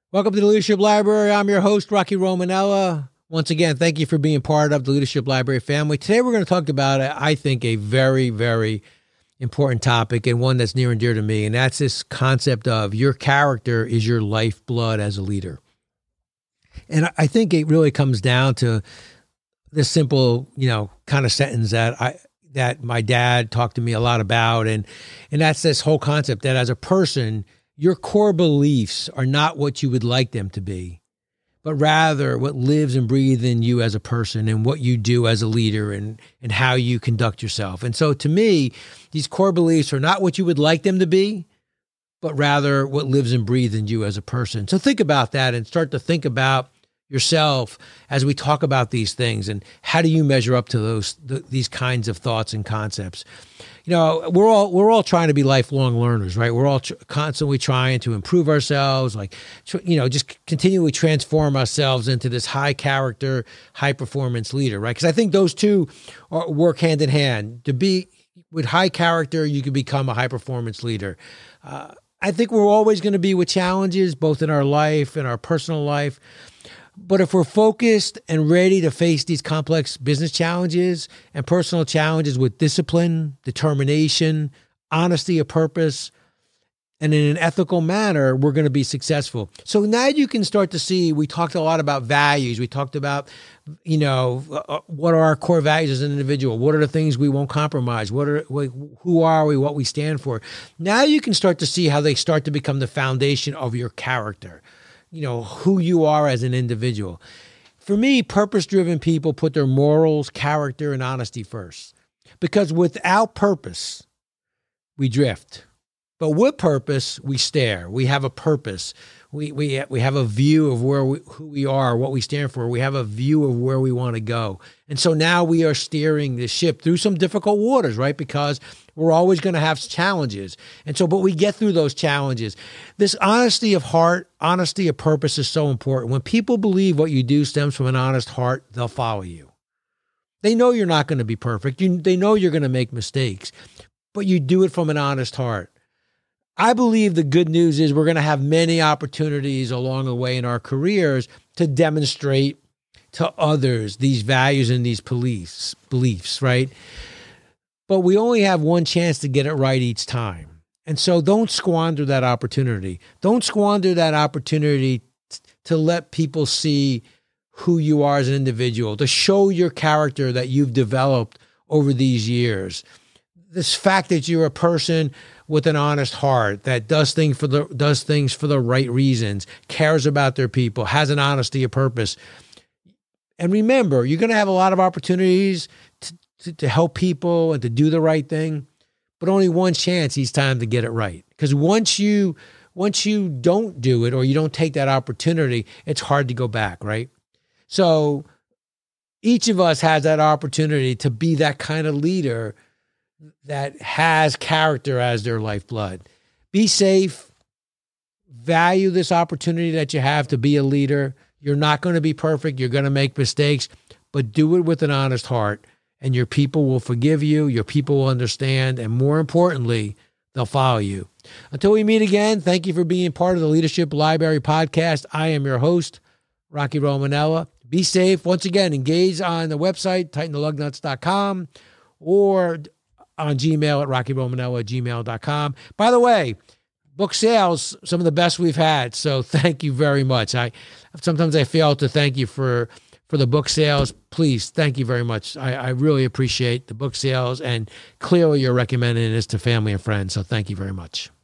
Welcome to the Leadership Library. I'm your host, Rocky Romanella. Once again, thank you for being part of the Leadership Library family. Today, we're going to talk about, I think, a very, very important topic and one that's near and dear to me, and that's this concept of your character is your lifeblood as a leader. And I think it really comes down to this simple, kind of sentence that my dad talked to me a lot about, and that's this whole concept that as a person, your core beliefs are not what you would like them to be, but rather what lives and breathes in you as a person and what you do as a leader and how you conduct yourself. And so to me, these core beliefs are not what you would like them to be, but rather what lives and breathes in you as a person. So think about that and start to think about yourself as we talk about these things and how do you measure up to these kinds of thoughts and concepts. We're all trying to be lifelong learners, right? We're all constantly trying to improve ourselves, just continually transform ourselves into this high character, high performance leader, right? Because I think those two work hand in hand. To be with high character, you can become a high performance leader. I think we're always going to be with challenges, both in our life and our personal life. But if we're focused and ready to face these complex business challenges and personal challenges with discipline, determination, honesty of purpose, and in an ethical manner, we're going to be successful. So now you can start to see, we talked a lot about values. We talked about, what are our core values as an individual? What are the things we won't compromise? Who are we? What we stand for? Now you can start to see how they start to become the foundation of your character. Who you are as an individual. For me, purpose-driven people put their morals, character, and honesty first. Because without purpose, we drift. But with purpose, we stare. We have a purpose. We have a view of who we are, what we stand for. We have a view of where we want to go. And so now we are steering the ship through some difficult waters, right? Because we're always going to have challenges. And so, but we get through those challenges. This honesty of heart, honesty of purpose is so important. When people believe what you do stems from an honest heart, they'll follow you. They know you're not going to be perfect. They know you're going to make mistakes, but you do it from an honest heart. I believe the good news is we're going to have many opportunities along the way in our careers to demonstrate to others these values and these beliefs, right? But we only have one chance to get it right each time. And so don't squander that opportunity. Don't squander that opportunity to let people see who you are as an individual, to show your character that you've developed over these years. This fact that you're a person with an honest heart that does things for the right reasons, cares about their people, has an honesty of purpose. And remember, you're going to have a lot of opportunities to help people and to do the right thing, but only one chance each time to get it right. Because once you don't do it or you don't take that opportunity, it's hard to go back, right? So each of us has that opportunity to be that kind of leader that has character as their lifeblood. Be safe. Value this opportunity that you have to be a leader. You're not going to be perfect. You're going to make mistakes, but do it with an honest heart, and your people will forgive you. Your people will understand, and more importantly, they'll follow you. Until we meet again, thank you for being part of the Leadership Library podcast. I am your host, Rocky Romanella. Be safe. Once again, engage on the website, tightentheLugnuts.com, or on Gmail at rockyromanella@gmail.com. By the way, book sales, some of the best we've had. So thank you very much. Sometimes I fail to thank you for the book sales. Please, thank you very much. I really appreciate the book sales, and clearly you're recommending this to family and friends. So thank you very much.